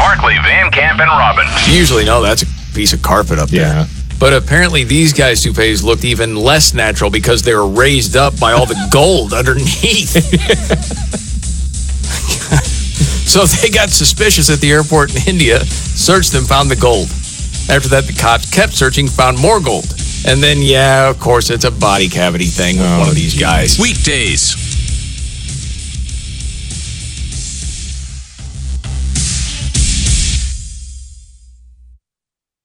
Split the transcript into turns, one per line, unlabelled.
Markley, Van Camp, and Robbins.
You usually know that's a piece of carpet up there.
Yeah.
But apparently these guys' toupees looked even less natural because they were raised up by all the gold underneath. So they got suspicious at the airport in India, searched them, found the gold. After that, the cops kept searching, found more gold. And then, yeah, of course, it's a body cavity thing with one of these guys.
Weekdays